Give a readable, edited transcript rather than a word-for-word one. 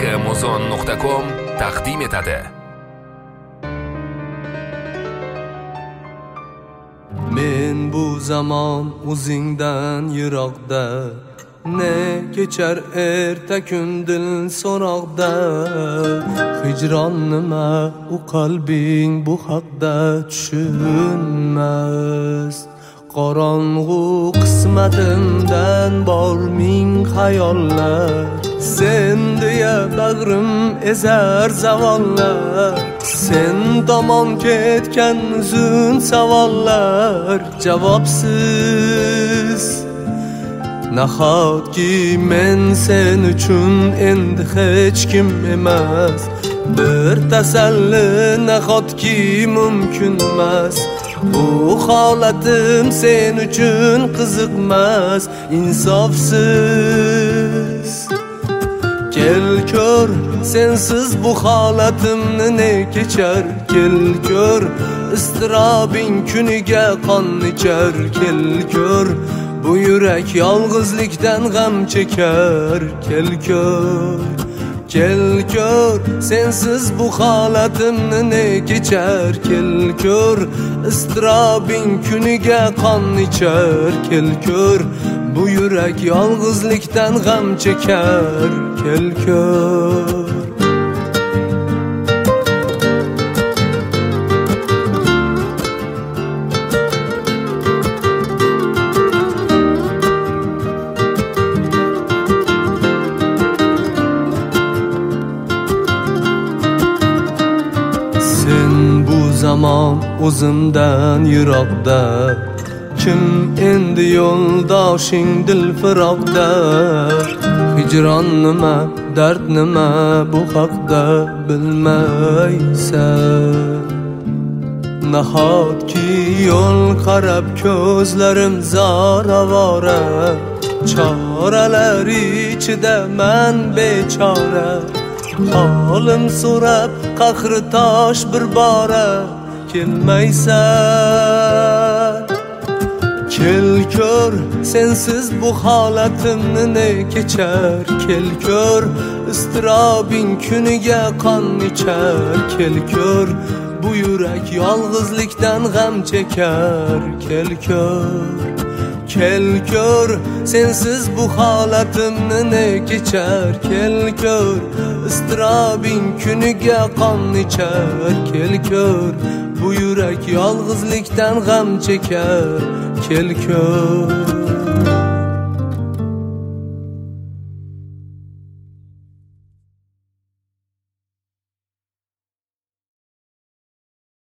shehmuzon.com taqdim etadi. Men bu zamon o'zingdan yiroqda, ne kechar erta kun dil so'roqda. Hijron nima, u qalbing bu haqda tushunmas. Qorong'u qismatimdan bor ming xayollar, sen deya bag'rim ezar zavollar. Sen tomon ketgan uzun savollar javobsiz. Nahotki men sen uchun endi hech kim emas. Bir tasalli nahotki mumkin emas. Bu holatim sen uchun qiziqmas, insofsiz. Kel ko'r, sensiz bu holatimni ne kechar. Kel ko'r, istirobing kuniga qon ichar. Kel ko'r, bu yurak yolg'izlikdan g'am chekar. Kel ko'r, kel ko'r, sensiz bu holatimni ne kechar. Kel ko'r, istirobing kuniga qon ichar. Kel ko'r, bu yurak yolg'izlikdan g'am chekar. Kel ko'r. Sen bu zamon o'zimdan yiroqda, kim endi yo'ldoshing dil firoqda. Hijron nima, dard nima, bu haqda bilmaysan. Nahotki yo'l qarab ko'zlarim zoravora, choralar ichida man bechora. Holim so'rab qahri tosh bir bora kelmaysan. Kel ko'r, sensiz bu holatimni ne kechar. Kel ko'r, istirobing kuniga qon ichar. Kel ko'r, bu yurak yolg'izlikdan g'am chekar. Kel ko'r, kel ko'r, sensiz bu holatimni ne kechar. Kel ko'r, istirobing kuniga qon ichar. Kel ko'r, bu yurak yolg'izlikdan g'am chekar. Kel ko'r.